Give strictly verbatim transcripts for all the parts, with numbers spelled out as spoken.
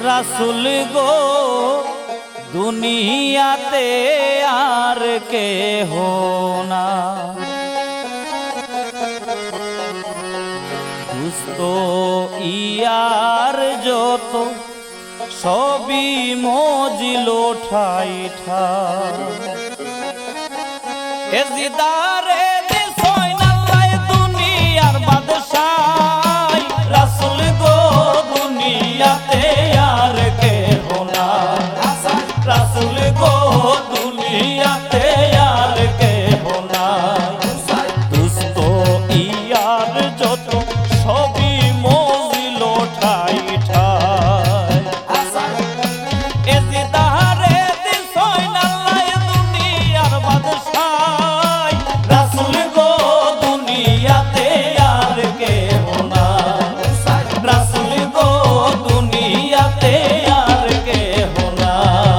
রাসূল গো দুনিয়াতে আর কেহ না, দুস্থ ইয়ার যত সবই মজিল ঠাই ঠাই। এজিদারে দুনিয়ার বাদশাহ রাসূল গো দুনিয়াতে আর কেহ না, রাসূল গো দুনিয়াতে আর কেহ না, দুস্থ ইয়ার যত সবই মজিল ঠাই ঠাই। এজিদারে দুনিয়ার বাদশাহ রাসূল গো দুনিয়াতে আর কেহ না, রাসূল গো দুনিয়াতে আর কেহ না।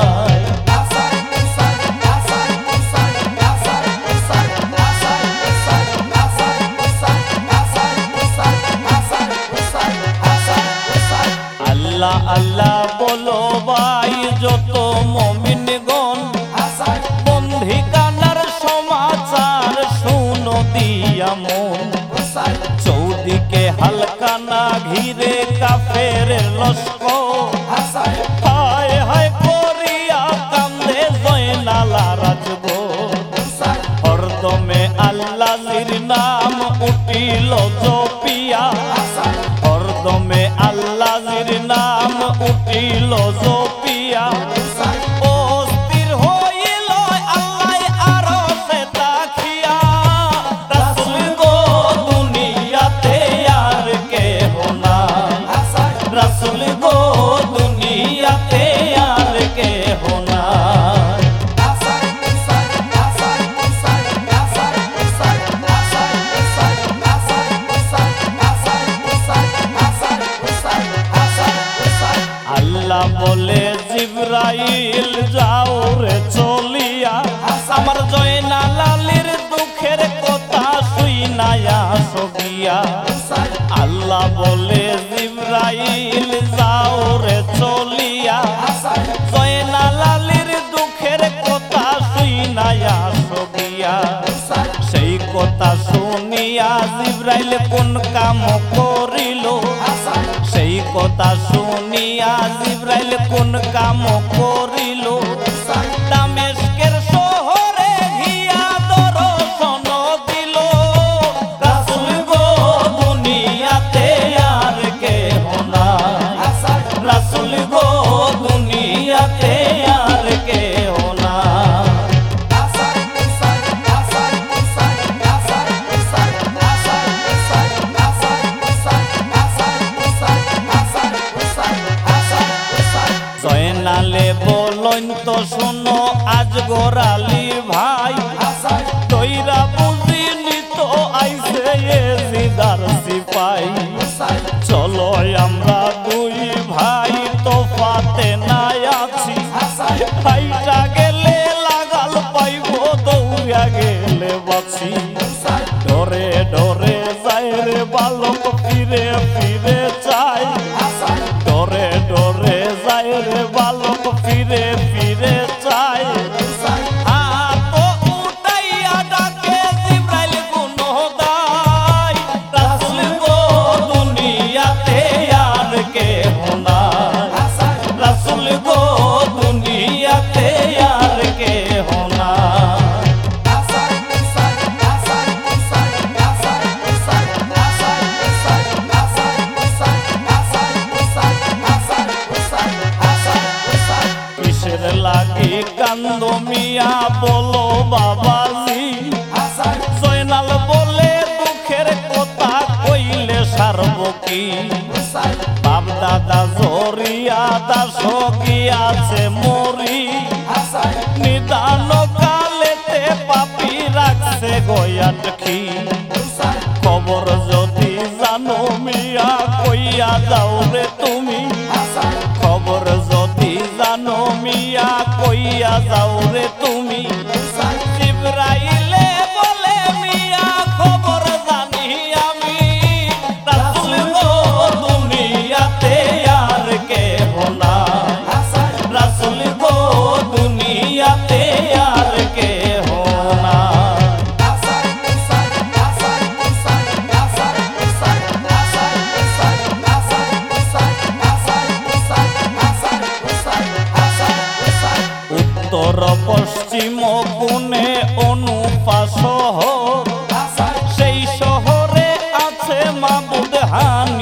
আল্লাহ আল্লাহ বলো ভাই যত মুমিনগণ, বন্দিখানার সমাচার শুনো দিয়া মন, চৌদিকে হালকানা ঘিরে কাফেরের লস্কর, হায় হায় করিয়া কান্দে জয়নালা রাজবর, হরদমে আল্লাহর নাম উঠিল জপিয়া, হরদমে আল্লাহর নাম উঠিল জপিয়া, অস্থির হইল আল্লাহ আরশে তাকিয়া, রাসূল গো দুনিয়াতে আর কেহ না, রাসূল গো দুনিয়াতে আর কেহ না। আল্লাহ বলে জিবরাইল যাও রে চলিয়া, আমার জয়নাল আলীর দুঃখের কথা শুইনায়া সবিয়া। আল্লাহ বলে জিবরাইল যাও রে চলিয়া, জয়নাল আলীর দুঃখের কথা শুইনায়া সবিয়া। সেই কথা শুনিয়া জিবরাইল কোন কাম করিল, সেই কথা শুনিয়া জিবরাইল কোন কাম করিল, দামেস্কের শহরে গিয়া দর্শন দিল, রাসূল গো দুনিয়াতে আর কেহ না, রাসূল গো দুনিয়াতে আর কেহ না। জয়নালে বলন তো শুনো আজ গোরালি ভাই, তৈরা বুঝিনি তো আইছে এজিদার সিপাই, চলো আমরা দুই ভাই তোফাতে নাই আছি, ভাইটা গেলে লাগাল পাইব দৌড়া গেলে বাঁচি, ডরে ডরে যায় রে বালক ফিরে ফিরে চাই, ডরে ডরে যায় রে বালক ফিরে ফিরে চাই। হাত উঠাইয়া ডাকে জিবরাইল গুণগান, রাসূল গো দুনিয়াতে আর কেহ না, রাসূল গো দুনিয়াতে আর কেহ না। কিসের লাগি কান্দ মিয়া বলো বাবাজি, জয়নাল বলে দুঃখের কথা কইলে সারব কি, বাপ দাদা জরিয়া দাস গিয়াছে মরি, নিদান কালেতে পাপি রাখছে গয়াটকি, খবর যদি জানো মিয়া কইয়া যাও রে তুমি, খবর যদি জানো মিয়া কইয়া যাও রে তুমি। জিবরাইলে বলে মিয়া খবর জানি আমি, রাসূল গো দুনিয়াতে আর কেহ না,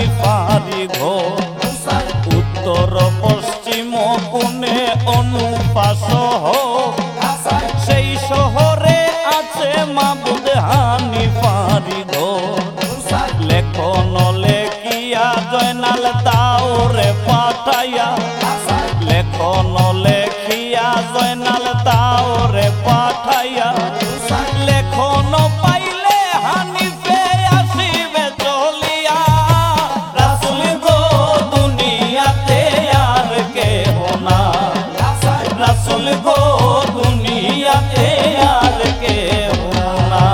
হানিফারি ঘোর উত্তর পশ্চিম কোণে অনুপাস সেই শহরে আছে মাবুদ হানিফারি ঘোর লেখন লেখিয়া জয়নাল দাওরে পাঠাইয়া লেখন লেখিয়া জয়নাল দাওরে পাঠাইয়া লেখন পাইলে হানিফে আসিবে চলিয়া রাসূল গো দুনিয়াতে আর কেহ না রাসূল গো দুনিয়াতে আর কেহ না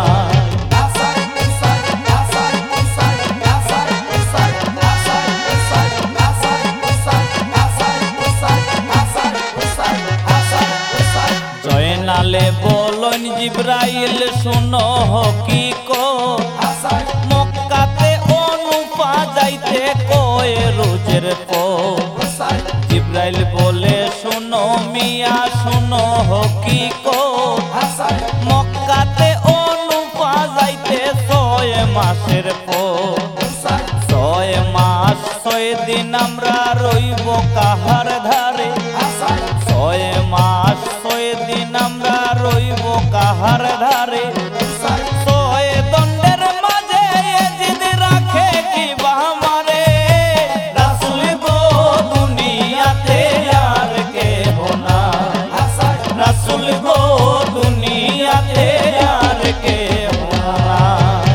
জয়নালে বলন জিবরাইল শুনো কি কো মক্কাতে অনুপা যাইতে কয় রোজের পো জিবরাইল বলে শুনো মিয়া শুনো কি কো মক্কাতে অনুপা যাইতে ছয় মাসের পো ছয় মাস ছয় দিন আমরা রইব কাহার ধারে ছয় মাস ছয় দিন আমরা রইব কাহার ধারে ছয় দণ্ডের মাঝে জিদ রাখে কি বাহামারে রাসূল গো দুনিয়াতে আর কেহ না রাসূল গো দুনিয়াতে আর কেহ নাই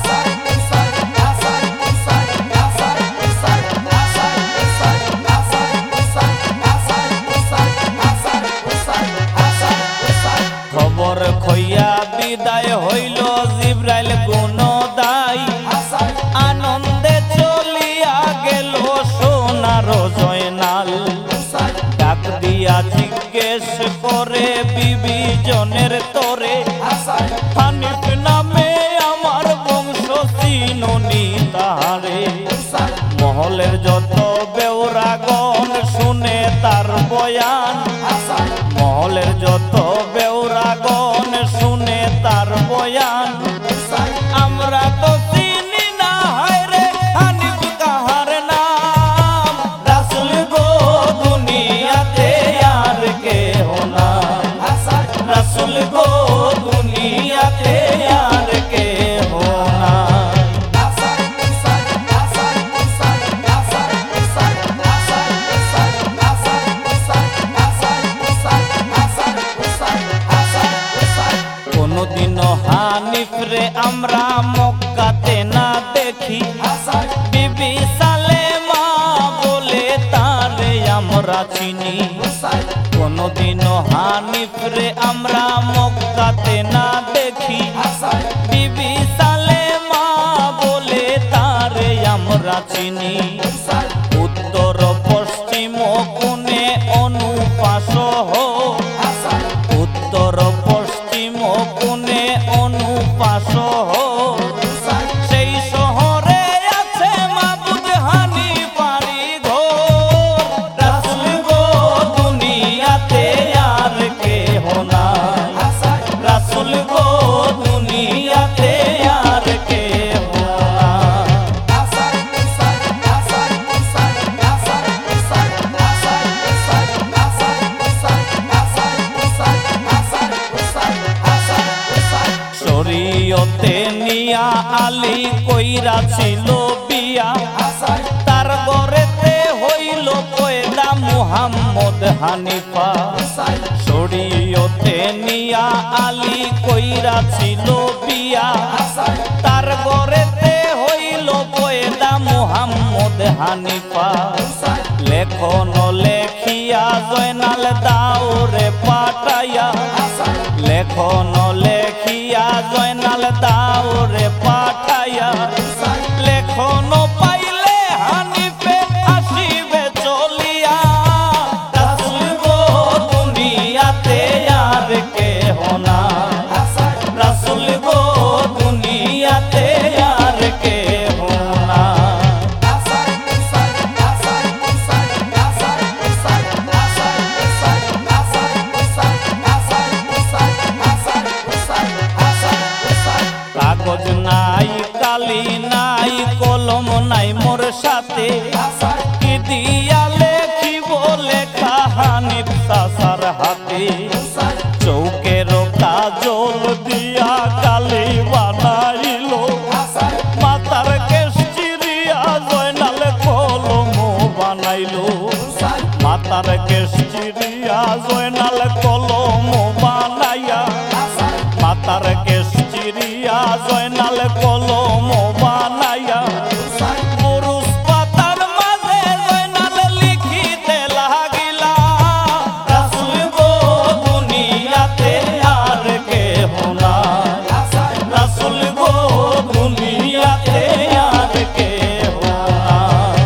খবর খইয়া বিদায় হইল জিবরাইল গুণদাই আনন্দে চলিয়া গেল সোনার জয়নাল ডাক দিয়া জিজ্ঞেস করে বিবি জনের তোরে হানিফ নামে আমার বংশ চিনুনি তাহারে মহলের যত বেউরাগণ শুনে তার বয়ান মহলের যত বেউরাগণ শুনে তার বয়ান আমরা তো চিনি না হায় রে হানিফ কাহার নাম রাসূল গো দুনিয়াতে আর কেহ না রাসূল গো দুনিয়াতে আর কেহ না কোনদিন হানিফ রে আমরা মক্কাতে না দেখি বিবি সালেমা বলে তারে আমরা চিনি কোনদিন হানিফ রে আমরা মক্কাতে না দেখি বিবি সালেমা বলে তারে আমরা চিনি উত্তর পশ্চিম কোণে অনুপাস উত্তর পশ্চিম কোণে অনুপাস সেই শহরে আছে মাবুদ হানিফারি ঘোর রাসূল গো দুনিয়াতে আর কেহ নাই রাসূল গো দুনিয়াতে আর কেহ নাই শরীয়তে নিয়া আলী কইরা ছিল বিয়া তার ঘরেতে হইল পয়দা মুহাম্মদ হানিফা শরীয়তে নিয়া আলী কইরা ছিল বিয়া তার ঘরেতে হইল পয়দা মুহাম্মদ হানিফা লেখন লেখিয়া জয়নাল দাওরে পাঠাইয়া লেখন লেখিয়া জয়নাল দাওরে পাঠাইয়া লেখন পাইলে হানিফে আসিবে চলিয়া রাসূল গো দুনিয়াতে আর কেহ না রাসূল গো দুনিয়াতে আর কেহ না কাগজ নাই কালি নাই কলম নাই সাথে কি দিয়া লেখিব লেখা হানিফ চাচার হাতে চৌকের কাজল দিয়া কালি বানাইল মাতার কেশ চিরিয়া জয়নাল কলম বানাইল মাতার কেশ চিরিয়া জয়নাল কলম বানাইয়া মাতার কেশ চিরিয়া জয়নাল কলম বানাইয়া পুরুষ পাতার মাঝে জয়নাল লিখিতে লাগিলা রাসূল গো দুনিয়াতে আর কেহ নাই রাসূল গো দুনিয়াতে আর কেহ নাই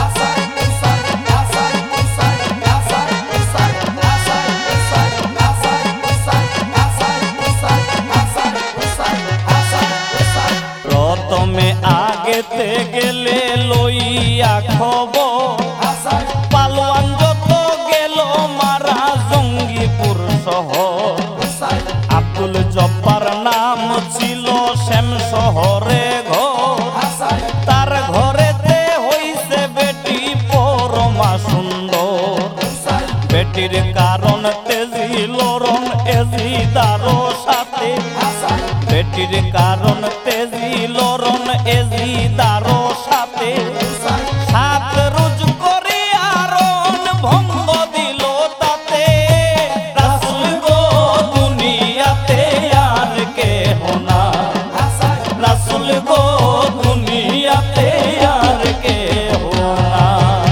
প্রথমে আগেতে গেলে লইয়া খবর পালোয়ান যত গেল মারা জঙ্গিপুর শহর আব্দুল জব্বার নাম ছিল শ্যাম শহরে ঘর তার ঘরেতে হইছে বেটি পরমা সুন্দর বেটির কারণ তেজি লরণ এজিদারো সাথে বেটির কারণ তেজি লরণ এজিদারো সাথে সাত রোজ করে আরণ ভঙ্গ দিল তাতে রাসূল গো দুনিয়াতে আর কেহ নাই রাসূল গো দুনিয়াতে আর কেহ নাই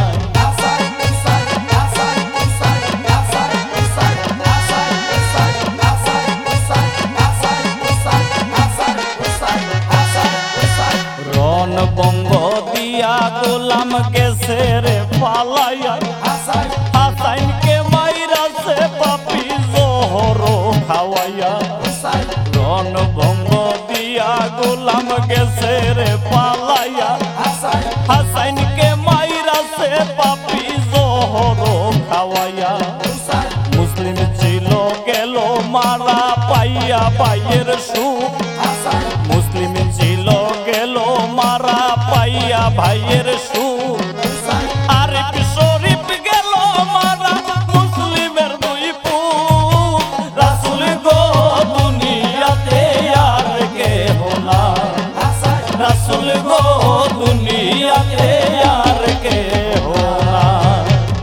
রণ বঙ্গ দিয়া গোলাম গেছে রে পালাইয়া হাসাইনকে মাইরা সে পাপি জোহর খাওয়াইয়া রণ বঙ্গ দিয়া গোলাম গেছে রে পালাইয়া হাসাইনকে মাইরা সে পাপি জোহর খাওয়াইয়া মুসলিম ছিল গেল মারা পাইয়া পাইয়ের সুখ মুসলিম ছিল গেল মারা পাইয়া ভাইয়ের সুখ আরিফ শরীফ গেল মারা মুসলিমের দুই পুত রাসূল গো দুনিয়াতে আর কেহ নাই রাসূল গো দুনিয়াতে আর কেহ নাই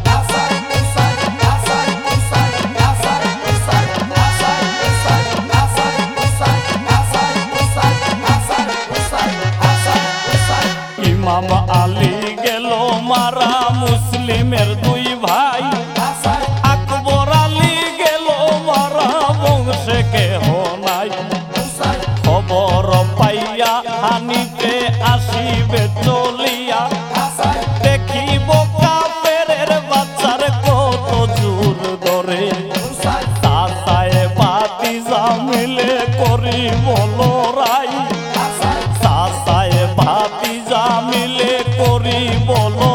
ইমাম আলী গেল মারা মুসলিমের দুই ভাই আকবর আলী গেল মারা বংশে কেহ নাই খবর পাইয়া হানিফে আসিবে চলিয়া দেখিব কাফেরের বাচ্চার কত জোর ধরে চাচায়ে ভাতিজা মিলে করিব লড়াই চাচায়ে ভাতিজা মিলে করিব